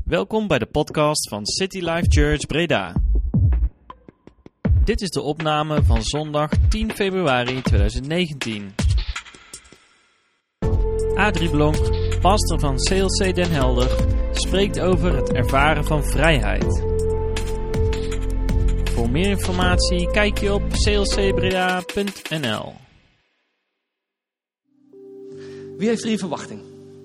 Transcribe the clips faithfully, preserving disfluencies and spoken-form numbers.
Welkom bij de podcast van City Life Church Breda. Dit is de opname van zondag tien februari tweeduizend negentien. Adrie Blonk, pastor van C L C Den Helder, spreekt over het ervaren van vrijheid. Voor meer informatie kijk je op c l c breda punt n l. Wie heeft er hier verwachting?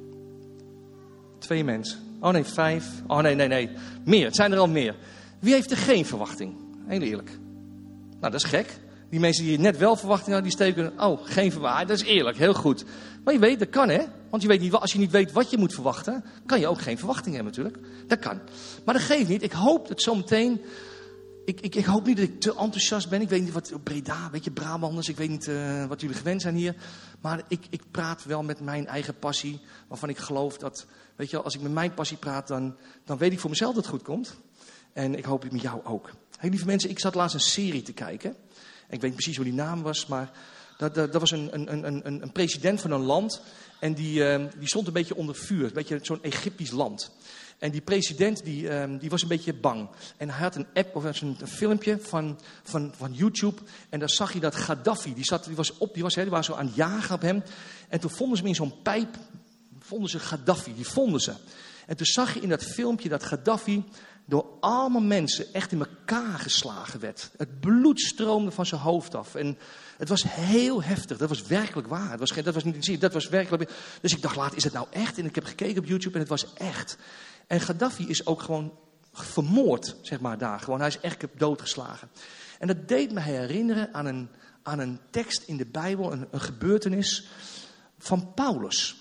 Twee mensen. Oh nee, vijf. Oh nee, nee, nee. Meer. Het zijn er al meer. Wie heeft er geen verwachting? Heel eerlijk. Nou, dat is gek. Die mensen die net wel verwachting hadden, die steken... Oh, geen verwachting. Dat is eerlijk. Heel goed. Maar je weet, dat kan hè. Want je weet niet, als je niet weet wat je moet verwachten, kan je ook geen verwachting hebben natuurlijk. Dat kan. Maar dat geeft niet. Ik hoop dat zometeen... Ik, ik, ik hoop niet dat ik te enthousiast ben. Ik weet niet wat Breda, weet je, Brabanders. Ik weet niet uh, wat jullie gewend zijn hier. Maar ik, ik praat wel met mijn eigen passie. Waarvan ik geloof dat, weet je wel, als ik met mijn passie praat, dan, dan weet ik voor mezelf dat het goed komt. En ik hoop het met jou ook. Hey, lieve mensen, ik zat laatst een serie te kijken. En ik weet niet precies hoe die naam was, maar dat, dat, dat was een, een, een, een, een president van een land. En die, uh, die stond een beetje onder vuur. Een beetje zo'n Egyptisch land. En die president die, um, die was een beetje bang. En hij had een app of een, een filmpje van, van, van YouTube. En daar zag je dat Gaddafi, die, zat, die was op, die was, hè, die waren zo aan het jagen op hem. En toen vonden ze hem in zo'n pijp, vonden ze Gaddafi, die vonden ze. En toen zag je in dat filmpje dat Gaddafi door allemaal mensen echt in elkaar geslagen werd. Het bloed stroomde van zijn hoofd af. En het was heel heftig. Dat was werkelijk waar. Het was, dat was niet in dat was werkelijk. Dus ik dacht, laat, is het nou echt? En ik heb gekeken op YouTube en het was echt. En Gaddafi is ook gewoon vermoord, zeg maar, daar. Gewoon, hij is echt doodgeslagen. En dat deed me herinneren aan een, aan een tekst in de Bijbel, een, een gebeurtenis van Paulus.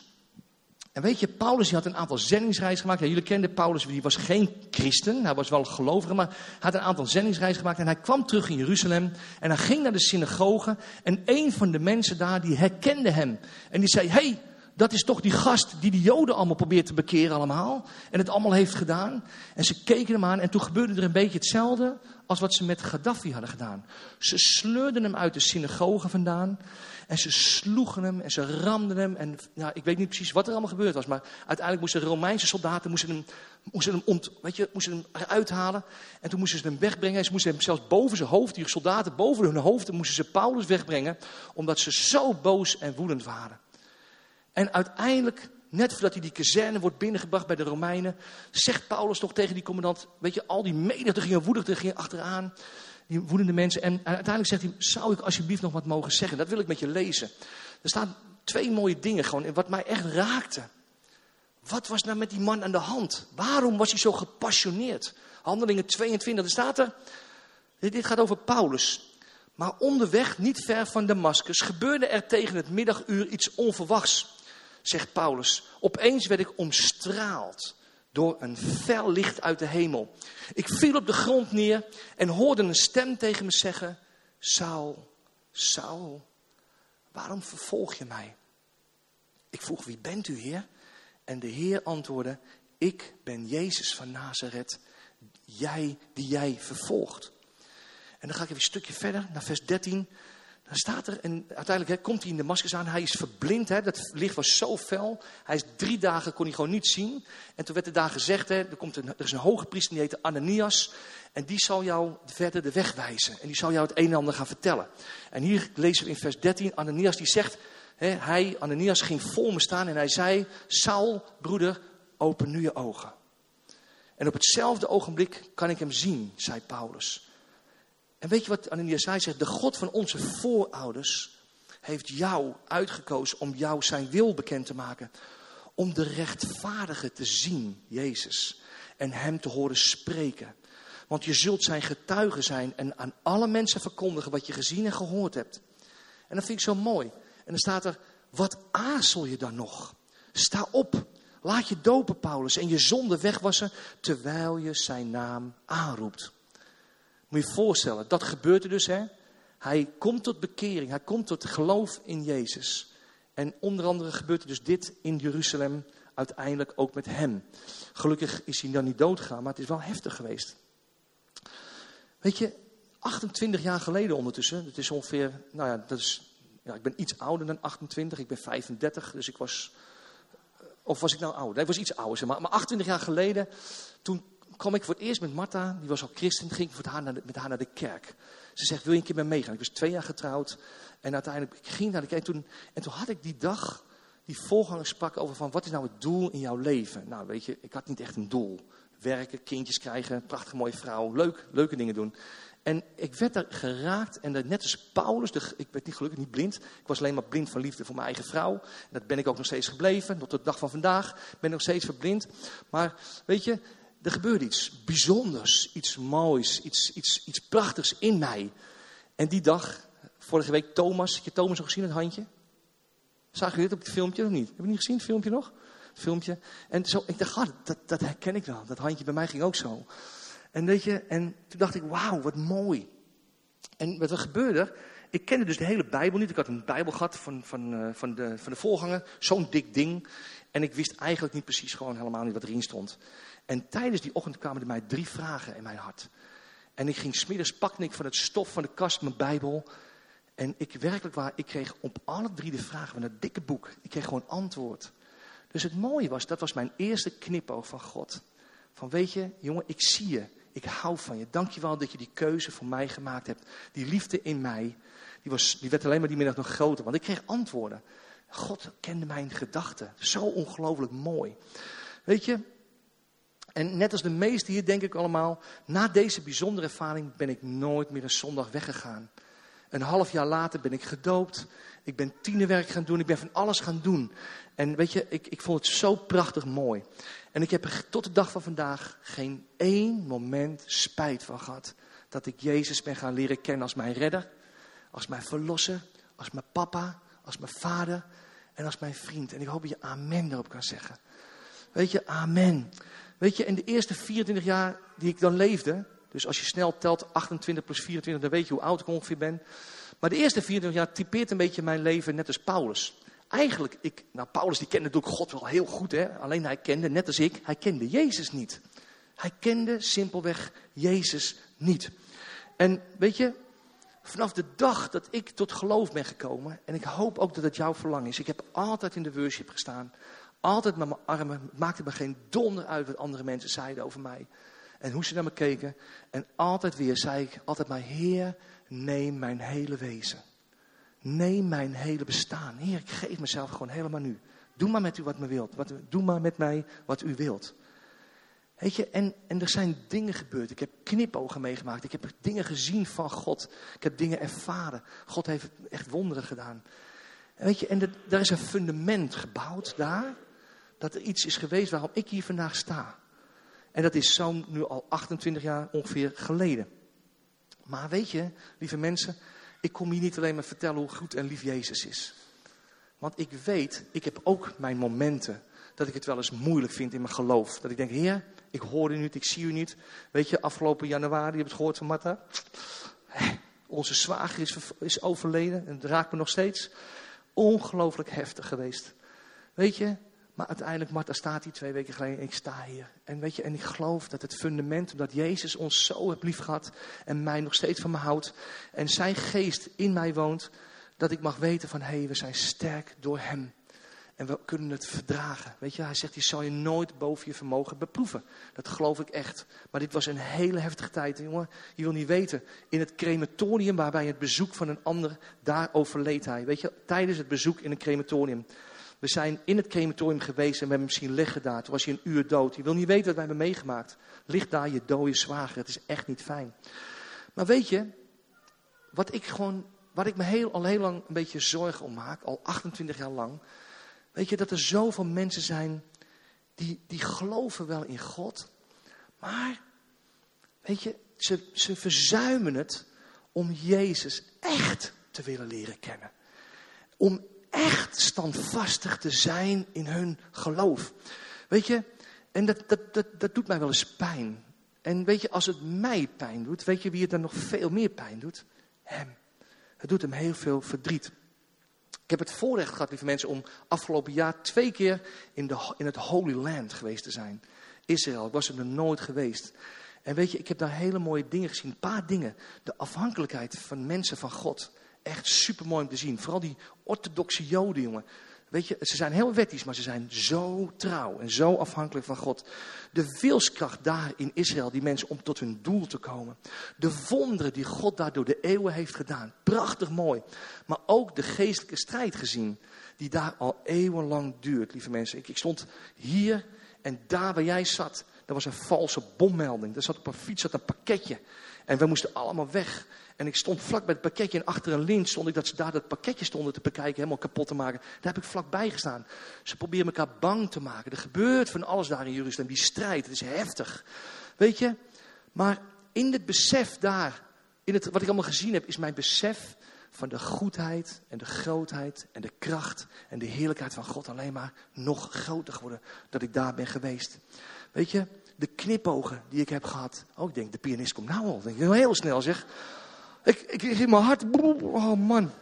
En weet je, Paulus die had een aantal zendingsreizen gemaakt. Ja, jullie kenden Paulus, die was geen christen. Hij was wel gelovige, maar hij had een aantal zendingsreizen gemaakt. En hij kwam terug in Jeruzalem en hij ging naar de synagoge. En een van de mensen daar, die herkende hem. En die zei, hey, dat is toch die gast die de Joden allemaal probeert te bekeren allemaal. En het allemaal heeft gedaan. En ze keken hem aan en toen gebeurde er een beetje hetzelfde als wat ze met Gaddafi hadden gedaan. Ze sleurden hem uit de synagoge vandaan. En ze sloegen hem en ze ramden hem. En ja, ik weet niet precies wat er allemaal gebeurd was. Maar uiteindelijk moesten de Romeinse soldaten moesten hem, moesten hem, ont, weet je, moesten hem eruit halen. En toen moesten ze hem wegbrengen. En ze moesten hem zelfs boven zijn hoofd, die soldaten boven hun hoofden, moesten ze Paulus wegbrengen. Omdat ze zo boos en woedend waren. En uiteindelijk, net voordat hij die kazerne wordt binnengebracht bij de Romeinen, zegt Paulus toch tegen die commandant, weet je, al die menigte gingen woedend, er gingen achteraan, die woedende mensen. En uiteindelijk zegt hij, zou ik alsjeblieft nog wat mogen zeggen? Dat wil ik met je lezen. Er staan twee mooie dingen gewoon, wat mij echt raakte. Wat was nou met die man aan de hand? Waarom was hij zo gepassioneerd? Handelingen tweeëntwintig, er staat er, dit gaat over Paulus. Maar onderweg, niet ver van Damascus, gebeurde er tegen het middaguur iets onverwachts, zegt Paulus. Opeens werd ik omstraald door een fel licht uit de hemel. Ik viel op de grond neer en hoorde een stem tegen me zeggen, Saul, Saul, waarom vervolg je mij? Ik vroeg, wie bent u, Heer? En de Heer antwoordde, ik ben Jezus van Nazareth, jij die jij vervolgt. En dan ga ik even een stukje verder, naar vers dertien. Dan staat er, en uiteindelijk hè, komt hij in Damascus aan. Hij is verblind, hè, dat licht was zo fel. Hij is drie dagen, kon hij gewoon niet zien. En toen werd er daar gezegd, hè, er, komt een, er is een hoge priester, die heet Ananias. En die zal jou verder de weg wijzen. En die zal jou het een en ander gaan vertellen. En hier lezen we in vers dertien, Ananias die zegt, hè, hij, Ananias, ging voor me staan. En hij zei, Saul, broeder, open nu je ogen. En op hetzelfde ogenblik kan ik hem zien, zei Paulus. En weet je wat Ananias zei? Hij zegt, de God van onze voorouders heeft jou uitgekozen om jou zijn wil bekend te maken. Om de rechtvaardige te zien, Jezus. En hem te horen spreken. Want je zult zijn getuige zijn en aan alle mensen verkondigen wat je gezien en gehoord hebt. En dat vind ik zo mooi. En dan staat er, wat aarzel je dan nog? Sta op, laat je dopen, Paulus, en je zonde wegwassen terwijl je zijn naam aanroept. Moet je je voorstellen, dat gebeurt er dus. Hè? Hij komt tot bekering, hij komt tot geloof in Jezus. En onder andere gebeurt er dus dit in Jeruzalem, uiteindelijk ook met hem. Gelukkig is hij dan niet doodgegaan, maar het is wel heftig geweest. Weet je, achtentwintig jaar geleden ondertussen, het is ongeveer, nou ja, dat is, ja, ik ben iets ouder dan achtentwintig, ik ben vijfendertig, dus ik was Of was ik nou ouder? Nee, ik was iets ouder. Zeg maar. maar achtentwintig jaar geleden, toen kwam ik voor het eerst met Martha. Die was al christen. Ging ik met haar naar de, met haar naar de kerk. Ze zegt, wil je een keer met me meegaan? Ik was twee jaar getrouwd. En uiteindelijk ik ging naar de kerk. En toen, en toen had ik die dag, die voorganger sprak over van, wat is nou het doel in jouw leven? Nou, weet je, ik had niet echt een doel. Werken, kindjes krijgen, prachtige mooie vrouw. Leuk, leuke dingen doen. En ik werd daar geraakt. En net als Paulus, de, ik werd niet gelukkig, niet blind. Ik was alleen maar blind van liefde voor mijn eigen vrouw. En dat ben ik ook nog steeds gebleven. Tot de dag van vandaag ben ik nog steeds verblind. Maar weet je, er gebeurde iets bijzonders. Iets moois, iets, iets, iets prachtigs in mij. En die dag, vorige week Thomas. Heb je Thomas nog gezien, het handje? Zag je dit op het filmpje of niet? Heb je niet gezien, het filmpje nog? Het filmpje. En zo, ik dacht, ah, dat, dat herken ik wel. Dat handje bij mij ging ook zo. En weet je, en toen dacht ik, wauw, wat mooi. En wat er gebeurde, ik kende dus de hele Bijbel niet. Ik had een Bijbel gehad van, van, uh, van, de, van de voorganger, zo'n dik ding. En ik wist eigenlijk niet precies gewoon helemaal niet wat erin stond. En tijdens die ochtend kwamen er mij drie vragen in mijn hart. En ik ging 's middags, pakte ik van het stof van de kast mijn Bijbel. En ik werkelijk waar, ik kreeg op alle drie de vragen van dat dikke boek, ik kreeg gewoon antwoord. Dus het mooie was, dat was mijn eerste knipoog van God. Van weet je, jongen, ik zie je. Ik hou van je. Dank je wel dat je die keuze voor mij gemaakt hebt. Die liefde in mij, die, was, die werd alleen maar die middag nog groter. Want ik kreeg antwoorden. God kende mijn gedachten. Zo ongelooflijk mooi. Weet je, en net als de meesten hier denk ik allemaal, na deze bijzondere ervaring ben ik nooit meer een zondag weggegaan. Een half jaar later ben ik gedoopt. Ik ben tienerwerk gaan doen. Ik ben van alles gaan doen. En weet je, ik, ik vond het zo prachtig mooi. En ik heb er tot de dag van vandaag geen één moment spijt van gehad. Dat ik Jezus ben gaan leren kennen als mijn redder. Als mijn verlosser. Als mijn papa. Als mijn vader. En als mijn vriend. En ik hoop dat je amen erop kan zeggen. Weet je, amen. Weet je, in de eerste vierentwintig jaar die ik dan leefde. Dus als je snel telt, achtentwintig plus vierentwintig, dan weet je hoe oud ik ongeveer ben. Maar de eerste vierentwintig jaar typeert een beetje mijn leven net als Paulus. Eigenlijk, ik, nou Paulus die kende natuurlijk God wel heel goed. Hè? Alleen hij kende, net als ik, hij kende Jezus niet. Hij kende simpelweg Jezus niet. En weet je, vanaf de dag dat ik tot geloof ben gekomen. En ik hoop ook dat het jouw verlangen is. Ik heb altijd in de worship gestaan. Altijd met mijn armen. Het maakte me geen donder uit wat andere mensen zeiden over mij. En hoe ze naar me keken. En altijd weer zei ik, altijd maar, Heer, neem mijn hele wezen. Neem mijn hele bestaan. Heer, ik geef mezelf gewoon helemaal nu. Doe maar met u wat me wilt. Wat, doe maar met mij wat u wilt. Weet je, en, en er zijn dingen gebeurd. Ik heb knipogen meegemaakt. Ik heb dingen gezien van God. Ik heb dingen ervaren. God heeft echt wonderen gedaan. En weet je, en er, daar is een fundament gebouwd daar. Dat er iets is geweest waarom ik hier vandaag sta. En dat is zo nu al achtentwintig jaar ongeveer geleden. Maar weet je, lieve mensen, ik kom hier niet alleen maar vertellen hoe goed en lief Jezus is. Want ik weet, ik heb ook mijn momenten dat ik het wel eens moeilijk vind in mijn geloof. Dat ik denk, Heer, ik hoor u niet, ik zie u niet. Weet je, afgelopen januari, je hebt het gehoord van Martha. Onze zwager is, is overleden en het raakt me nog steeds. Ongelooflijk heftig geweest. Weet je, maar uiteindelijk, Martha staat hier twee weken geleden en ik sta hier. En weet je, en ik geloof dat het fundament, omdat Jezus ons zo heeft lief gehad en mij nog steeds van me houdt. En zijn geest in mij woont, dat ik mag weten van, hé, hey, we zijn sterk door hem. En we kunnen het verdragen. Weet je, hij zegt, die zal je nooit boven je vermogen beproeven. Dat geloof ik echt. Maar dit was een hele heftige tijd, jongen. Je wil niet weten. In het crematorium, waarbij het bezoek van een ander, daar overleed hij. Weet je, tijdens het bezoek in een crematorium. We zijn in het crematorium geweest en we hebben hem zien liggen daar. Toen was hij een uur dood. Je wil niet weten wat wij hebben meegemaakt. Ligt daar je dode zwager. Het is echt niet fijn. Maar weet je, wat ik gewoon, waar ik me heel, al heel lang een beetje zorgen om maak, al achtentwintig jaar lang. Weet je, dat er zoveel mensen zijn die, die geloven wel in God. Maar, weet je, ze, ze verzuimen het om Jezus echt te willen leren kennen. Om echt standvastig te zijn in hun geloof. Weet je, en dat, dat, dat, dat doet mij wel eens pijn. En weet je, als het mij pijn doet, weet je wie het dan nog veel meer pijn doet? Hem. Het doet hem heel veel verdriet. Ik heb het voorrecht gehad, lieve mensen, om afgelopen jaar twee keer in, de, in het Holy Land geweest te zijn. Israël, ik was er nog nooit geweest. En weet je, ik heb daar hele mooie dingen gezien. Een paar dingen. De afhankelijkheid van mensen van God. Echt super mooi om te zien. Vooral die orthodoxe Joden, jongen. Weet je, ze zijn heel wettisch, maar ze zijn zo trouw en zo afhankelijk van God. De wilskracht daar in Israël, die mensen om tot hun doel te komen. De wonderen die God daar door de eeuwen heeft gedaan. Prachtig mooi. Maar ook de geestelijke strijd gezien, die daar al eeuwenlang duurt, lieve mensen. Ik, ik stond hier en daar waar jij zat, daar was een valse bommelding. Daar zat op een fiets zat een pakketje. En we moesten allemaal weg. En ik stond vlak bij het pakketje en achter een lint stond ik dat ze daar dat pakketje stonden te bekijken, helemaal kapot te maken. Daar heb ik vlakbij gestaan. Ze proberen elkaar bang te maken. Er gebeurt van alles daar in Jeruzalem. Die strijd, het is heftig. Weet je? Maar in het besef daar, in het, wat ik allemaal gezien heb, is mijn besef van de goedheid en de grootheid en de kracht en de heerlijkheid van God alleen maar nog groter geworden dat ik daar ben geweest. Weet je? De knipogen die ik heb gehad. Oh, ik denk, de pianist komt nou al. Denk ik, heel snel zeg. Ik, ik, ik in mijn hart. Oh man.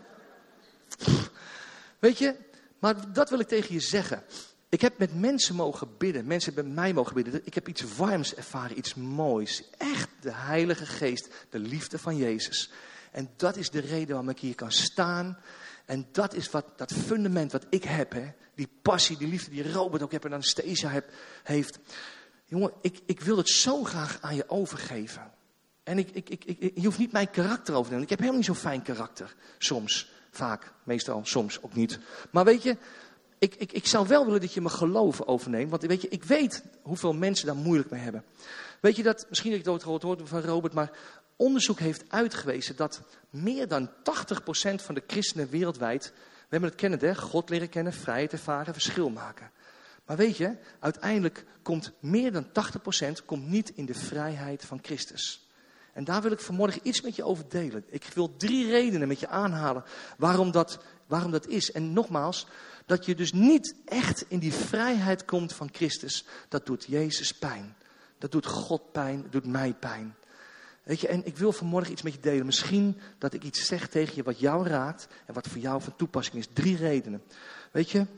Weet je, maar dat wil ik tegen je zeggen. Ik heb met mensen mogen bidden. Mensen hebben met mij mogen bidden. Ik heb iets warms ervaren, iets moois. Echt de Heilige Geest, de liefde van Jezus. En dat is de reden waarom ik hier kan staan. En dat is wat, dat fundament wat ik heb. Hè? Die passie, die liefde die Robert ook heeft en Anastasia heb, heeft. Jongen, ik, ik wil het zo graag aan je overgeven. En ik, ik, ik, ik, je hoeft niet mijn karakter over te nemen. Ik heb helemaal niet zo'n fijn karakter. Soms, vaak, meestal, soms ook niet. Maar weet je, ik, ik, ik zou wel willen dat je me geloven overneemt. Want weet je, ik weet hoeveel mensen daar moeilijk mee hebben. Weet je dat, misschien dat ik het ooit gehoord van Robert, maar onderzoek heeft uitgewezen dat meer dan tachtig procent van de christenen wereldwijd, we hebben het kennen, hè, God leren kennen, vrijheid ervaren, verschil maken. Maar weet je, uiteindelijk komt meer dan tachtig procent komt niet in de vrijheid van Christus. En daar wil ik vanmorgen iets met je over delen. Ik wil drie redenen met je aanhalen waarom dat, waarom dat is. En nogmaals, dat je dus niet echt in die vrijheid komt van Christus. Dat doet Jezus pijn. Dat doet God pijn, dat doet mij pijn. Weet je, en ik wil vanmorgen iets met je delen. Misschien dat ik iets zeg tegen je wat jou raadt en wat voor jou van toepassing is. Drie redenen. Weet je,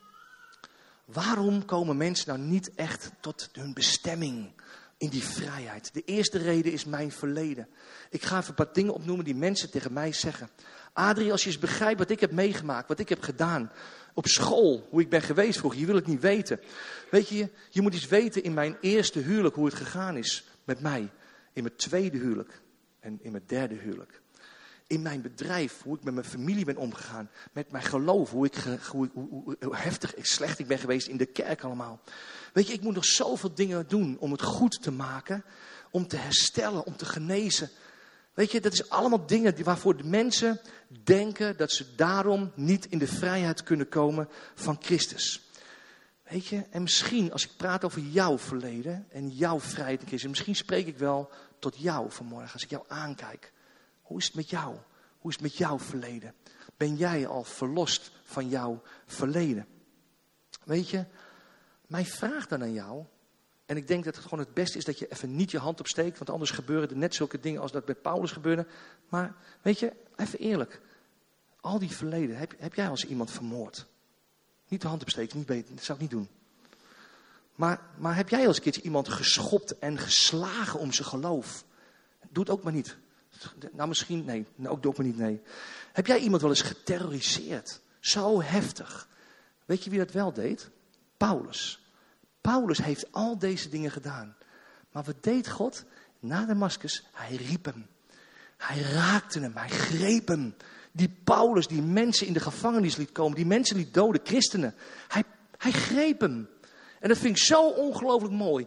waarom komen mensen nou niet echt tot hun bestemming? In die vrijheid. De eerste reden is mijn verleden. Ik ga even een paar dingen opnoemen die mensen tegen mij zeggen. Adrie, als je eens begrijpt wat ik heb meegemaakt, wat ik heb gedaan. Op school, hoe ik ben geweest vroeger, je wil het niet weten. Weet je, je moet eens weten in mijn eerste huwelijk hoe het gegaan is met mij. In mijn tweede huwelijk en in mijn derde huwelijk. In mijn bedrijf, hoe ik met mijn familie ben omgegaan. Met mijn geloof, hoe, ik, hoe, hoe, hoe, hoe heftig en slecht ik ben geweest in de kerk allemaal. Weet je, ik moet nog zoveel dingen doen om het goed te maken. Om te herstellen, om te genezen. Weet je, dat is allemaal dingen die, waarvoor de mensen denken dat ze daarom niet in de vrijheid kunnen komen van Christus. Weet je, en misschien als ik praat over jouw verleden en jouw vrijheid in Christus. Misschien spreek ik wel tot jou vanmorgen als ik jou aankijk. Hoe is het met jou? Hoe is het met jouw verleden? Ben jij al verlost van jouw verleden? Weet je, mijn vraag dan aan jou, en ik denk dat het gewoon het beste is dat je even niet je hand opsteekt, want anders gebeuren er net zulke dingen als dat bij Paulus gebeurde. Maar weet je, even eerlijk, al die verleden, heb, heb jij als iemand vermoord? Niet de hand opsteken, niet beter, dat zou ik niet doen. Maar, maar heb jij als een keertje iemand geschopt en geslagen om zijn geloof? Doe het ook maar niet. Nou misschien, nee, nou, ook doe ik maar niet, nee. Heb jij iemand wel eens geterroriseerd? Zo heftig. Weet je wie dat wel deed? Paulus. Paulus heeft al deze dingen gedaan. Maar wat deed God? Na Damascus, hij riep hem. Hij raakte hem, hij greep hem. Die Paulus, die mensen in de gevangenis liet komen, die mensen liet doden, christenen. Hij, hij greep hem. En dat vind ik zo ongelooflijk mooi.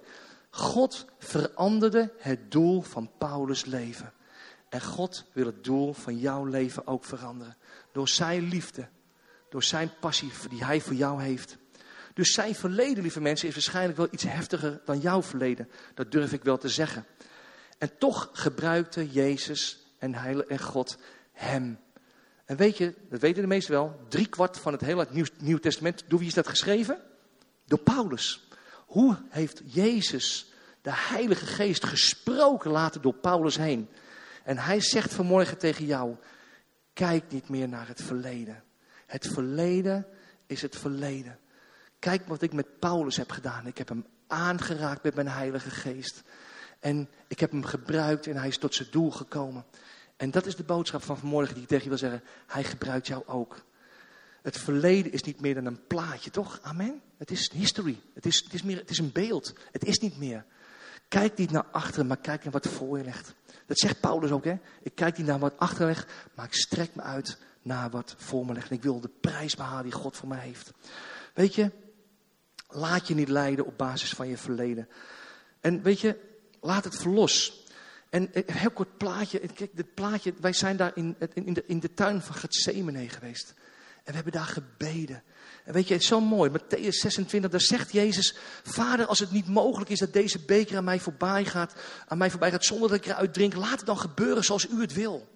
God veranderde het doel van Paulus' leven. En God wil het doel van jouw leven ook veranderen. Door zijn liefde. Door zijn passie die hij voor jou heeft. Dus zijn verleden, lieve mensen, is waarschijnlijk wel iets heftiger dan jouw verleden. Dat durf ik wel te zeggen. En toch gebruikte Jezus en, Heilige, en God hem. En weet je, dat weten de meesten wel. Drie kwart van het hele Nieuw, Nieuw Testament, door wie is dat geschreven? Door Paulus. Hoe heeft Jezus, de Heilige Geest, gesproken later door Paulus heen? En hij zegt vanmorgen tegen jou, kijk niet meer naar het verleden. Het verleden is het verleden. Kijk wat ik met Paulus heb gedaan. Ik heb hem aangeraakt met mijn Heilige Geest. En ik heb hem gebruikt en hij is tot zijn doel gekomen. En dat is de boodschap van vanmorgen die ik tegen je wil zeggen. Hij gebruikt jou ook. Het verleden is niet meer dan een plaatje, toch? Amen? Het is history. Het is, het is, meer, het is een beeld. Het is niet meer. Kijk niet naar achteren, maar kijk naar wat voor je ligt. Dat zegt Paulus ook, hè? Ik kijk niet naar wat achter ligt, maar ik strek me uit naar wat voor me ligt. En ik wil de prijs behalen die God voor mij heeft. Weet je, laat je niet leiden op basis van je verleden. En weet je, laat het verlos. En een heel kort plaatje. Kijk, dit plaatje, wij zijn daar in, in, de, in de tuin van Getsemane geweest. En we hebben daar gebeden. En weet je, het is zo mooi. Mattheüs zesentwintig, daar zegt Jezus: Vader, als het niet mogelijk is dat deze beker aan mij voorbij gaat, aan mij voorbij gaat zonder dat ik eruit drink, laat het dan gebeuren zoals u het wil.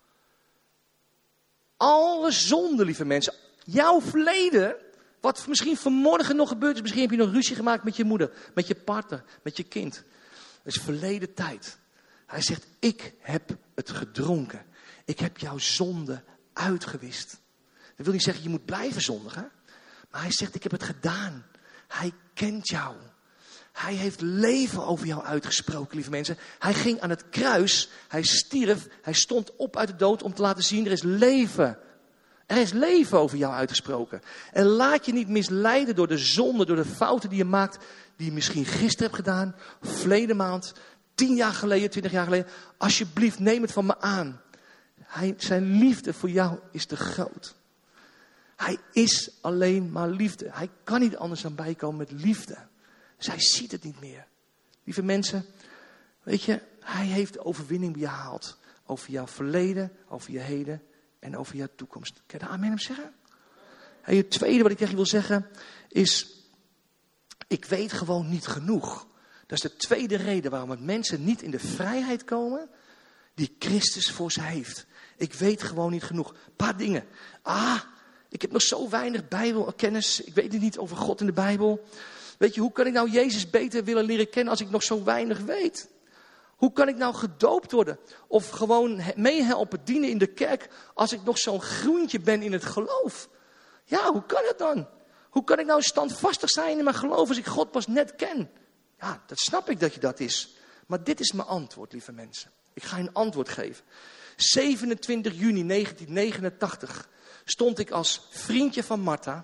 Alle zonde, lieve mensen. Jouw verleden, wat misschien vanmorgen nog gebeurd is. Misschien heb je nog ruzie gemaakt met je moeder, met je partner, met je kind. Dat is verleden tijd. Hij zegt, ik heb het gedronken. Ik heb jouw zonde uitgewist. Dat wil niet zeggen, je moet blijven zondigen. Maar hij zegt, ik heb het gedaan. Hij kent jou. Hij heeft leven over jou uitgesproken, lieve mensen. Hij ging aan het kruis. Hij stierf. Hij stond op uit de dood om te laten zien, er is leven. Er is leven over jou uitgesproken. En laat je niet misleiden door de zonde, door de fouten die je maakt. Die je misschien gisteren hebt gedaan. Verleden maand. Tien jaar geleden, twintig jaar geleden. Alsjeblieft, neem het van me aan. Hij, zijn liefde voor jou is te groot. Hij is alleen maar liefde. Hij kan niet anders dan bijkomen met liefde. Dus hij ziet het niet meer. Lieve mensen, weet je, hij heeft de overwinning behaald. Over jouw verleden, over je heden en over jouw toekomst. Kan je daar amen op zeggen? En het tweede wat ik tegen je wil zeggen is, ik weet gewoon niet genoeg. Dat is de tweede reden waarom het mensen niet in de vrijheid komen die Christus voor ze heeft. Ik weet gewoon niet genoeg. Een paar dingen. Ah, ik heb nog zo weinig Bijbelkennis. Ik weet het niet over God in de Bijbel. Weet je, hoe kan ik nou Jezus beter willen leren kennen als ik nog zo weinig weet? Hoe kan ik nou gedoopt worden? Of gewoon meehelpen, dienen in de kerk als ik nog zo'n groentje ben in het geloof? Ja, hoe kan het dan? Hoe kan ik nou standvastig zijn in mijn geloof als ik God pas net ken? Ja, dat snap ik dat je dat is. Maar dit is mijn antwoord, lieve mensen. Ik ga je een antwoord geven. zevenentwintig juni negentien negenentachtig stond ik als vriendje van Martha,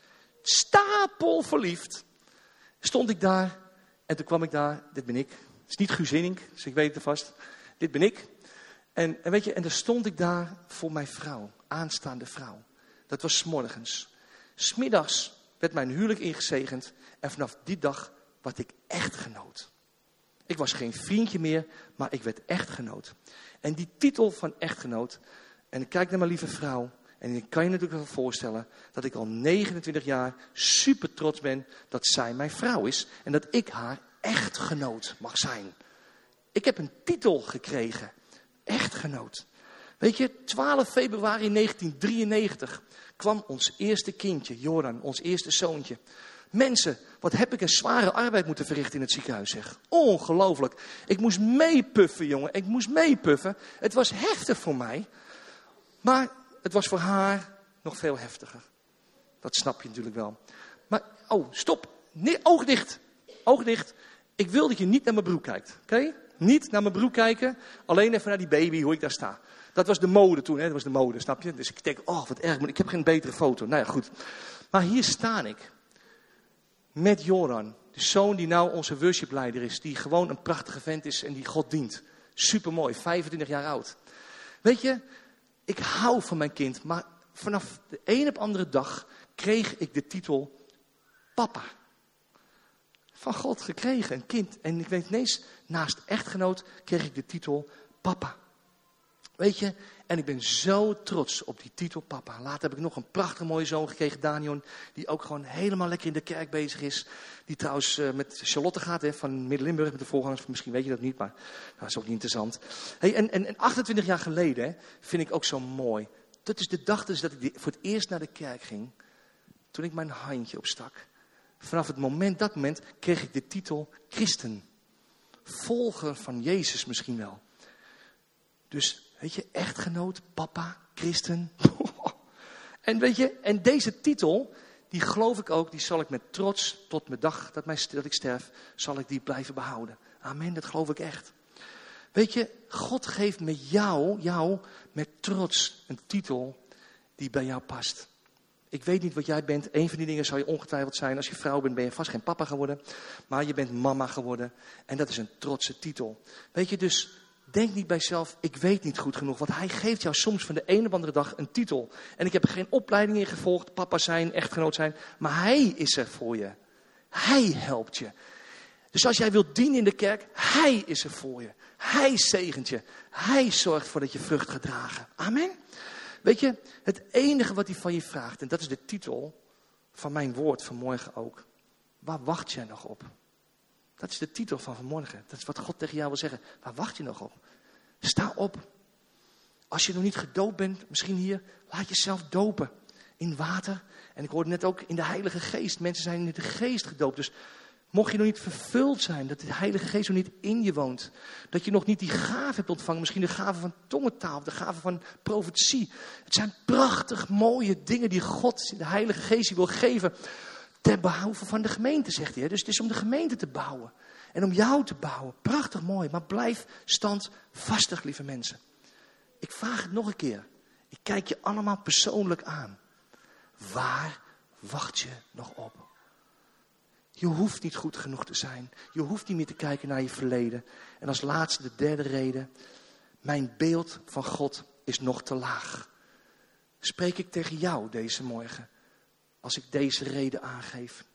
stapel verliefd, stond ik daar en toen kwam ik daar, dit ben ik. Het is niet Guus Hinnink, dus ik weet het ervast. Dit ben ik. En, en weet je, en dan stond ik daar voor mijn vrouw, aanstaande vrouw. Dat was 's morgens. 's middags werd mijn huwelijk ingezegend en vanaf die dag werd ik echtgenoot. Ik was geen vriendje meer, maar ik werd echtgenoot. En die titel van echtgenoot, en ik kijk naar mijn lieve vrouw, en ik kan je natuurlijk wel voorstellen dat ik al negenentwintig jaar super trots ben dat zij mijn vrouw is en dat ik haar echtgenoot mag zijn. Ik heb een titel gekregen, echtgenoot. Weet je, twaalf februari negentien drieënnegentig kwam ons eerste kindje, Joran, ons eerste zoontje. Mensen, wat heb ik een zware arbeid moeten verrichten in het ziekenhuis, zeg. Ongelooflijk. Ik moest meepuffen, jongen. Ik moest meepuffen. Het was heftig voor mij. Maar het was voor haar nog veel heftiger. Dat snap je natuurlijk wel. Maar, oh, stop. Nee, oog dicht. Oog dicht. Ik wil dat je niet naar mijn broek kijkt. Oké? Okay? Niet naar mijn broek kijken. Alleen even naar die baby, hoe ik daar sta. Dat was de mode toen, hè? Dat was de mode, snap je? Dus ik denk, oh, wat erg. Maar ik heb geen betere foto. Nou ja, goed. Maar hier sta ik. Met Joran, de zoon die nou onze worshipleider is. Die gewoon een prachtige vent is en die God dient. Supermooi, vijfentwintig jaar oud. Weet je, ik hou van mijn kind. Maar vanaf de een op andere dag kreeg ik de titel papa. Van God gekregen, een kind. En ik weet ineens, naast echtgenoot kreeg ik de titel papa. Weet je, en ik ben zo trots op die titel papa. Later heb ik nog een prachtig mooie zoon gekregen, Daniel. Die ook gewoon helemaal lekker in de kerk bezig is. Die trouwens uh, met Charlotte gaat, hè, van Midden-Limburg, met de voorgangers. Misschien weet je dat niet, maar dat is ook niet interessant. Hey, en, en, en achtentwintig jaar geleden, hè, vind ik ook zo mooi. Dat is de dag dus dat ik voor het eerst naar de kerk ging. Toen ik mijn handje opstak. Vanaf het moment, dat moment, kreeg ik de titel christen. Volger van Jezus misschien wel. Dus, weet je, echtgenoot, papa, christen. En weet je, en deze titel, die geloof ik ook, die zal ik met trots tot mijn dag dat, mij, dat ik sterf, zal ik die blijven behouden. Amen, dat geloof ik echt. Weet je, God geeft met jou, jou, met trots een titel die bij jou past. Ik weet niet wat jij bent. Een van die dingen zou je ongetwijfeld zijn. Als je vrouw bent, ben je vast geen papa geworden. Maar je bent mama geworden. En dat is een trotse titel. Weet je, dus denk niet bij jezelf, ik weet niet goed genoeg. Want hij geeft jou soms van de ene of andere dag een titel. En ik heb er geen opleiding in gevolgd. Papa zijn, echtgenoot zijn. Maar hij is er voor je. Hij helpt je. Dus als jij wilt dienen in de kerk, hij is er voor je. Hij zegent je. Hij zorgt ervoor dat je vrucht gaat dragen. Amen. Weet je, het enige wat hij van je vraagt, en dat is de titel van mijn woord vanmorgen ook. Waar wacht jij nog op? Dat is de titel van vanmorgen. Dat is wat God tegen jou wil zeggen. Waar wacht je nog op? Sta op. Als je nog niet gedoopt bent, misschien hier, laat jezelf dopen. In water. En ik hoorde net ook in de Heilige Geest. Mensen zijn in de Geest gedoopt. Dus mocht je nog niet vervuld zijn, dat de Heilige Geest nog niet in je woont. Dat je nog niet die gave hebt ontvangen. Misschien de gave van tongentaal, de gave van profetie. Het zijn prachtig mooie dingen die God, de Heilige Geest, wil geven. Ter behoeve van de gemeente, zegt hij. Dus het is om de gemeente te bouwen. En om jou te bouwen. Prachtig mooi. Maar blijf standvastig, lieve mensen. Ik vraag het nog een keer. Ik kijk je allemaal persoonlijk aan. Waar wacht je nog op? Je hoeft niet goed genoeg te zijn. Je hoeft niet meer te kijken naar je verleden. En als laatste de derde reden. Mijn beeld van God is nog te laag. Spreek ik tegen jou deze morgen. Als ik deze reden aangeef.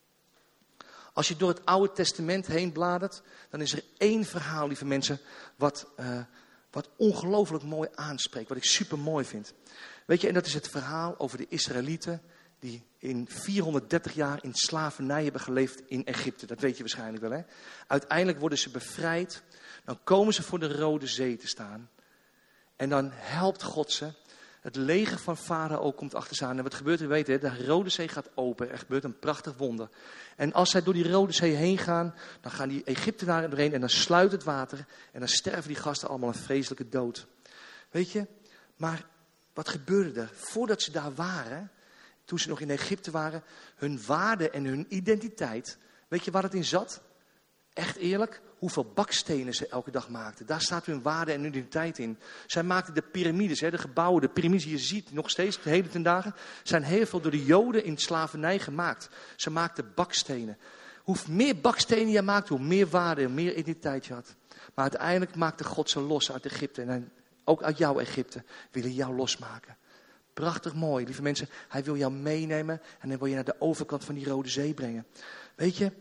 Als je door het Oude Testament heen bladert. Dan is er één verhaal, lieve mensen. Wat, uh, wat ongelooflijk mooi aanspreekt. Wat ik super mooi vind. Weet je, en dat is het verhaal over de Israëlieten. Die in vierhonderddertig jaar in slavernij hebben geleefd in Egypte. Dat weet je waarschijnlijk wel, hè? Uiteindelijk worden ze bevrijd. Dan komen ze voor de Rode Zee te staan. En dan helpt God ze. Het leger van Farao komt achter ze aan. En wat gebeurt er? Weet je, de Rode Zee gaat open. Er gebeurt een prachtig wonder. En als zij door die Rode Zee heen gaan, dan gaan die Egyptenaren doorheen en dan sluit het water. En dan sterven die gasten allemaal een vreselijke dood. Weet je? Maar wat gebeurde er? Voordat ze daar waren, toen ze nog in Egypte waren, hun waarde en hun identiteit. Weet je waar het in zat? Echt eerlijk, hoeveel bakstenen ze elke dag maakten. Daar staat hun waarde en hun identiteit in. Zij maakten de piramides, de gebouwen, de piramides die je ziet nog steeds, de hele ten dagen, zijn heel veel door de Joden in slavernij gemaakt. Ze maakten bakstenen. Hoe meer bakstenen je maakt, hoe meer waarde en meer identiteit je had. Maar uiteindelijk maakte God ze los uit Egypte. En ook uit jouw Egypte willen jou losmaken. Prachtig mooi, lieve mensen. Hij wil jou meenemen en dan wil je naar de overkant van die Rode Zee brengen. Weet je,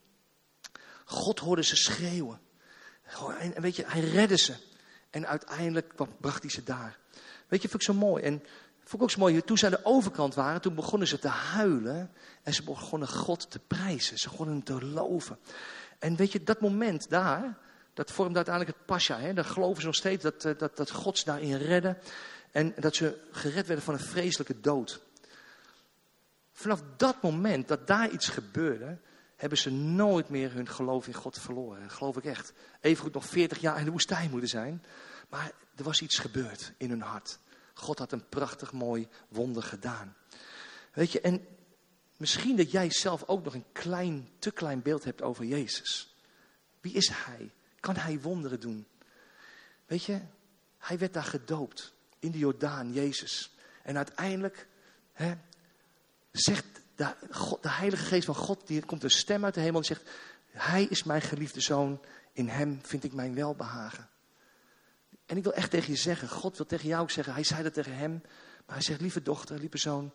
God hoorde ze schreeuwen. En weet je, hij redde ze. En uiteindelijk bracht hij ze daar. Weet je, vond ik zo mooi. En vond ik ook zo mooi. Toen ze aan de overkant waren, toen begonnen ze te huilen. En ze begonnen God te prijzen. Ze begonnen hem te loven. En weet je, dat moment daar, dat vormde uiteindelijk het pasja. Hè? Daar geloven ze nog steeds dat, dat, dat God ze daarin redde. En dat ze gered werden van een vreselijke dood. Vanaf dat moment dat daar iets gebeurde, hebben ze nooit meer hun geloof in God verloren. Dat geloof ik echt. Evengoed nog veertig jaar in de woestijn moeten zijn. Maar er was iets gebeurd in hun hart. God had een prachtig mooi wonder gedaan. Weet je, en misschien dat jij zelf ook nog een klein, te klein beeld hebt over Jezus. Wie is hij? Kan hij wonderen doen? Weet je, hij werd daar gedoopt. In de Jordaan, Jezus. En uiteindelijk hè, zegt de, God, de Heilige Geest van God, die komt een stem uit de hemel en zegt, hij is mijn geliefde zoon, in hem vind ik mijn welbehagen. En ik wil echt tegen je zeggen, God wil tegen jou ook zeggen, hij zei dat tegen hem, maar hij zegt, lieve dochter, lieve zoon,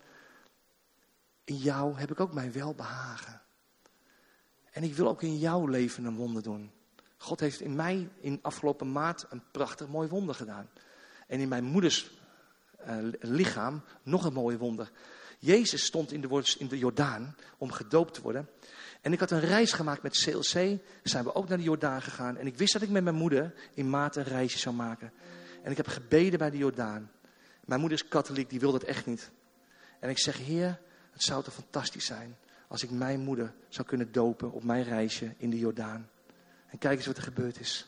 in jou heb ik ook mijn welbehagen. En ik wil ook in jouw leven een wonder doen. God heeft in mij in afgelopen maart een prachtig mooi wonder gedaan. En in mijn moeders uh, lichaam nog een mooi wonder. Jezus stond in de, in de Jordaan om gedoopt te worden. En ik had een reis gemaakt met C L C. Zijn we ook naar de Jordaan gegaan. En ik wist dat ik met mijn moeder in maart een reisje zou maken. En ik heb gebeden bij de Jordaan. Mijn moeder is katholiek, die wil dat echt niet. En ik zeg, Heer, het zou toch fantastisch zijn als ik mijn moeder zou kunnen dopen op mijn reisje in de Jordaan. En kijk eens wat er gebeurd is.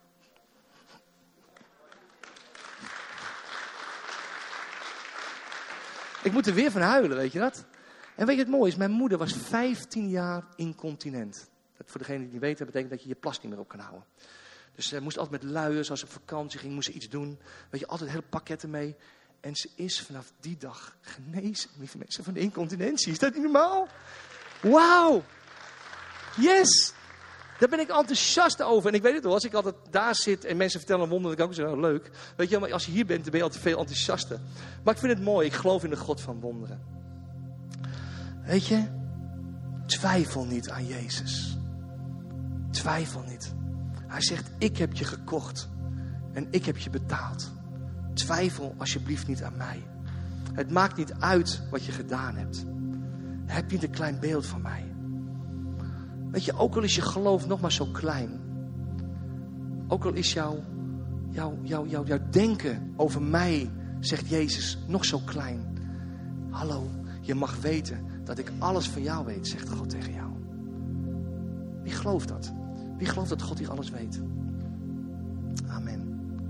Ik moet er weer van huilen, weet je dat? En weet je het mooie is, mijn moeder was vijftien jaar incontinent. Dat voor degenen die niet weten, betekent dat je je plas niet meer op kan houden. Dus ze moest altijd met luiers, als ze op vakantie ging, moest ze iets doen. Weet je, altijd hele pakketten mee. En ze is vanaf die dag genezen, lieve mensen, van de incontinentie. Is dat niet normaal? Wauw! Yes! Daar ben ik enthousiast over. En ik weet het wel, als ik altijd daar zit en mensen vertellen een wonder, dan kan ik ook zeggen, oh, leuk. Weet je, maar als je hier bent, dan ben je altijd veel enthousiaster. Maar ik vind het mooi, ik geloof in de God van wonderen. Weet je, twijfel niet aan Jezus. Twijfel niet. Hij zegt, ik heb je gekocht en ik heb je betaald. Twijfel alsjeblieft niet aan mij. Het maakt niet uit wat je gedaan hebt. Heb je een klein beeld van mij? Weet je, ook al is je geloof nog maar zo klein. Ook al is jouw, jouw, jouw, jouw, jouw denken over mij, zegt Jezus, nog zo klein. Hallo, je mag weten dat ik alles van jou weet, zegt God tegen jou. Wie gelooft dat? Wie gelooft dat God hier alles weet? Amen.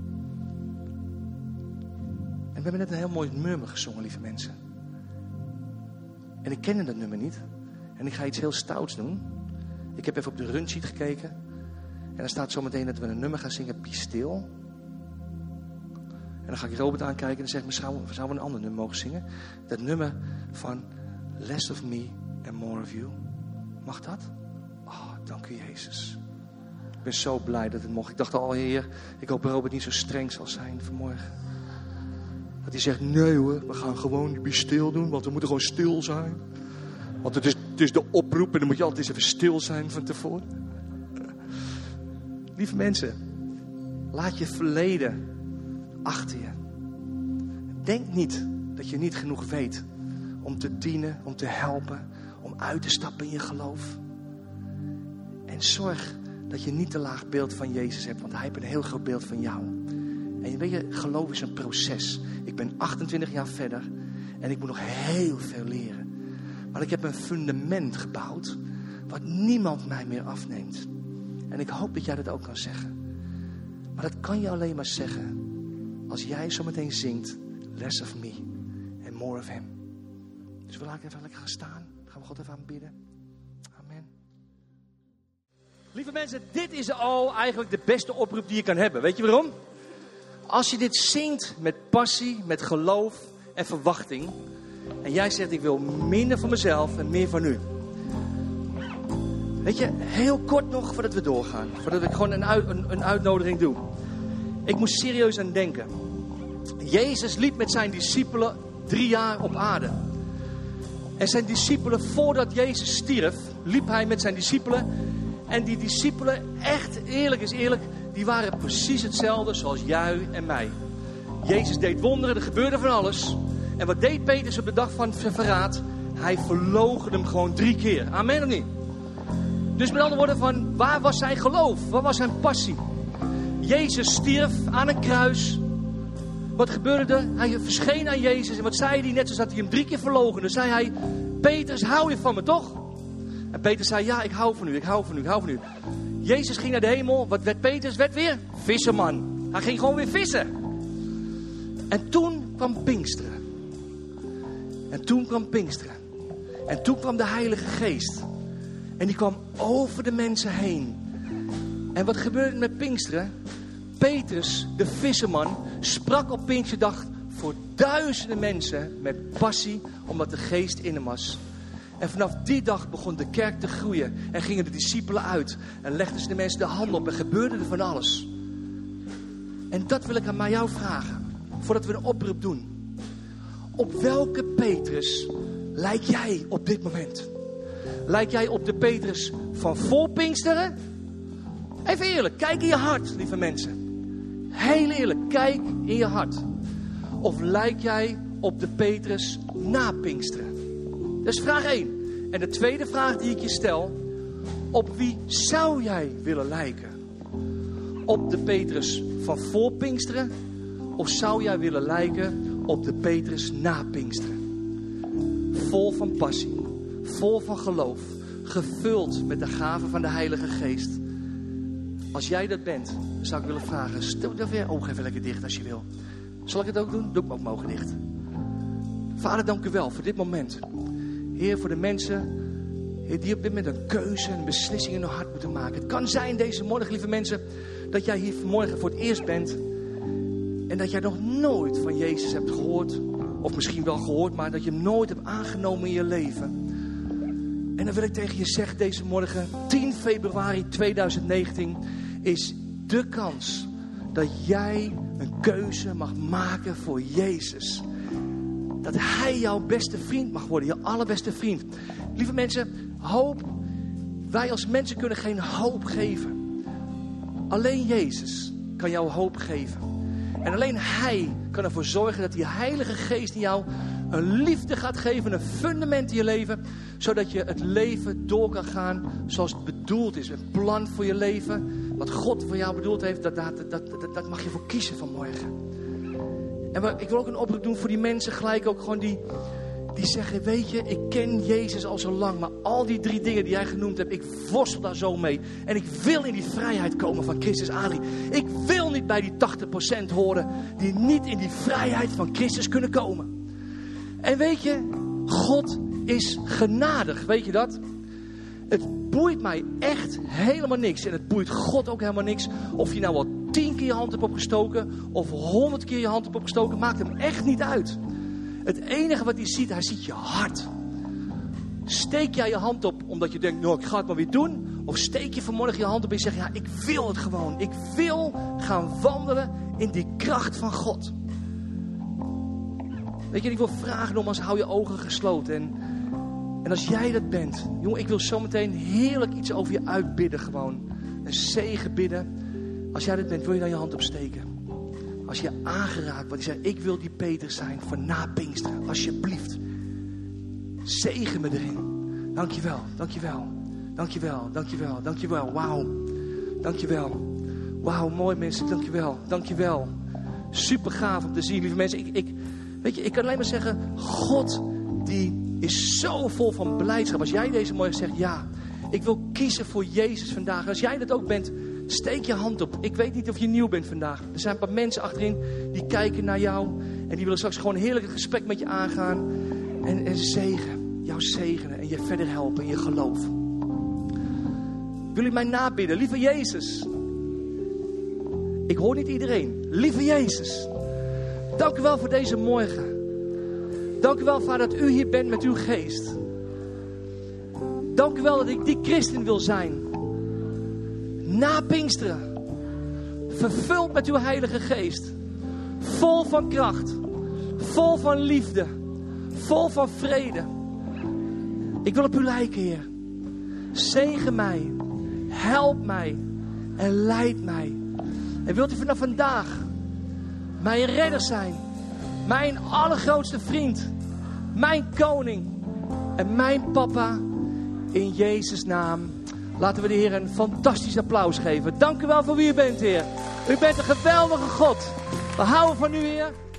En we hebben net een heel mooi nummer gezongen, lieve mensen. En ik kende dat nummer niet. En ik ga iets heel stouts doen. Ik heb even op de runsheet gekeken. En er staat zometeen dat we een nummer gaan zingen, Be Still. En dan ga ik Robert aankijken en dan zeg ik, zouden we een ander nummer mogen zingen? Dat nummer van Less of Me and More of You. Mag dat? Oh, dank u Jezus. Ik ben zo blij dat het mocht. Ik dacht al, Heer, ik hoop dat Robert niet zo streng zal zijn vanmorgen. Dat hij zegt, nee hoor, we gaan gewoon Be Still doen, want we moeten gewoon stil zijn. Want het is, het is de oproep en dan moet je altijd eens even stil zijn van tevoren. Lieve mensen, laat je verleden achter je. Denk niet dat je niet genoeg weet om te dienen, om te helpen, om uit te stappen in je geloof. En zorg dat je niet te laag beeld van Jezus hebt, want hij heeft een heel groot beeld van jou. En weet je, geloof is een proces. Ik ben achtentwintig jaar verder en ik moet nog heel veel leren. Maar ik heb een fundament gebouwd wat niemand mij meer afneemt. En ik hoop dat jij dat ook kan zeggen. Maar dat kan je alleen maar zeggen als jij zometeen zingt Less of Me and More of Him. Dus we laten even lekker gaan staan. Gaan we God even aanbidden. Amen. Lieve mensen, dit is al eigenlijk de beste oproep die je kan hebben. Weet je waarom? Als je dit zingt met passie, met geloof en verwachting. En jij zegt, ik wil minder van mezelf en meer van u. Weet je, heel kort nog voordat we doorgaan. Voordat ik gewoon een, uit, een, een uitnodiging doe. Ik moest serieus aan denken. Jezus liep met zijn discipelen drie jaar op aarde. En zijn discipelen, voordat Jezus stierf, liep hij met zijn discipelen. En die discipelen, echt eerlijk is eerlijk, die waren precies hetzelfde zoals jij en mij. Jezus deed wonderen, er gebeurde van alles. En wat deed Petrus op de dag van zijn verraad? Hij verloochende hem gewoon drie keer. Amen of niet? Dus met andere woorden, van, waar was zijn geloof? Waar was zijn passie? Jezus stierf aan een kruis. Wat gebeurde er? Hij verscheen aan Jezus. En wat zei hij? Net zoals dat hij hem drie keer verloochende. Dan zei hij, Petrus, hou je van me toch? En Petrus zei, ja, ik hou van u, ik hou van u, ik hou van u. Jezus ging naar de hemel. Wat werd Petrus? Werd weer visserman. Hij ging gewoon weer vissen. En toen kwam Pinksteren. En toen kwam Pinksteren. En toen kwam de Heilige Geest. En die kwam over de mensen heen. En wat gebeurde met Pinksteren? Petrus, de visserman, sprak op Pinksterdag voor duizenden mensen met passie, omdat de Geest in hem was. En vanaf die dag begon de kerk te groeien. En gingen de discipelen uit. En legden ze de mensen de hand op. En gebeurde er van alles. En dat wil ik aan jou vragen. Voordat we een oproep doen. Op welke Petrus lijk jij op dit moment? Lijk jij op de Petrus van voor Pinksteren? Even eerlijk, kijk in je hart, lieve mensen. Heel eerlijk, kijk in je hart. Of lijk jij op de Petrus na Pinksteren? Dat is vraag één. En de tweede vraag die ik je stel. Op wie zou jij willen lijken? Op de Petrus van voor Pinksteren? Of zou jij willen lijken op de Petrus na Pinksteren? Vol van passie. Vol van geloof. Gevuld met de gave van de Heilige Geest. Als jij dat bent, dan zou ik willen vragen. Stel dan weer je ogen even lekker dicht als je wil. Zal ik het ook doen? Doe ik me ook mijn ogen dicht. Vader, dank u wel voor dit moment. Heer, voor de mensen Heer, die op dit moment een keuze, een beslissing in hun hart moeten maken. Het kan zijn deze morgen, lieve mensen, dat jij hier vanmorgen voor het eerst bent. En dat jij nog nooit van Jezus hebt gehoord. Of misschien wel gehoord, maar dat je hem nooit hebt aangenomen in je leven. En dan wil ik tegen je zeggen deze morgen, tien februari tweeduizend negentien, is de kans dat jij een keuze mag maken voor Jezus. Dat hij jouw beste vriend mag worden, je allerbeste vriend. Lieve mensen, hoop. Wij als mensen kunnen geen hoop geven. Alleen Jezus kan jou hoop geven. En alleen hij kan ervoor zorgen dat die Heilige Geest in jou een liefde gaat geven, een fundament in je leven. Zodat je het leven door kan gaan zoals het bedoeld is. Een plan voor je leven, wat God voor jou bedoeld heeft, dat, dat, dat, dat, dat mag je voor kiezen vanmorgen. En ik wil ook een oproep doen voor die mensen gelijk ook gewoon die, die zeggen, weet je, ik ken Jezus al zo lang. Maar al die drie dingen die jij genoemd hebt, ik worstel daar zo mee. En ik wil in die vrijheid komen van Christus Ali. Ik wil niet bij die tachtig procent horen die niet in die vrijheid van Christus kunnen komen. En weet je, God is genadig, weet je dat? Het boeit mij echt helemaal niks. En het boeit God ook helemaal niks. Of je nou al tien keer je hand hebt opgestoken. Of honderd keer je hand hebt opgestoken. Maakt hem echt niet uit. Het enige wat hij ziet, hij ziet je hart. Steek jij je hand op omdat je denkt, nou ik ga het maar weer doen. Of steek je vanmorgen je hand op en je zegt, ja ik wil het gewoon. Ik wil gaan wandelen in die kracht van God. Weet je, ik wil vragen nogmaals, hou je ogen gesloten. En, en als jij dat bent, jongen, ik wil zometeen heerlijk iets over je uitbidden gewoon. Een zegen bidden. Als jij dat bent, wil je dan je hand opsteken. Als je aangeraakt wordt, die zegt, ik wil die Peter zijn voor na Pinksteren. Alsjeblieft. Zegen me erin. Dankjewel, dankjewel. Dankjewel, dankjewel, dankjewel. Wauw. Dankjewel. Wauw, mooi mensen, dankjewel. Dankjewel. Super gaaf om te zien, lieve mensen. Ik, ik, weet je, ik kan alleen maar zeggen, God die is zo vol van blijdschap. Als jij deze morgen zegt, ja, ik wil kiezen voor Jezus vandaag. Als jij dat ook bent, steek je hand op. Ik weet niet of je nieuw bent vandaag. Er zijn een paar mensen achterin die kijken naar jou. En die willen straks gewoon heerlijk een gesprek met je aangaan. En, en zegen. Jou zegenen. En je verder helpen in je geloof. Wil je mij nabidden? Lieve Jezus. Ik hoor niet iedereen. Lieve Jezus. Dank u wel voor deze morgen. Dank u wel, Vader, dat u hier bent met uw geest. Dank u wel dat ik die christen wil zijn. Na Pinksteren. Vervuld met uw Heilige Geest. Vol van kracht. Vol van liefde. Vol van vrede. Ik wil op u lijken, Heer. Zegen mij. Help mij. En leid mij. En wilt u vanaf vandaag mijn redder zijn. Mijn allergrootste vriend. Mijn koning. En mijn papa. In Jezus' naam. Laten we de Heer een fantastisch applaus geven. Dank u wel voor wie u bent, Heer. U bent een geweldige God. We houden van u, Heer.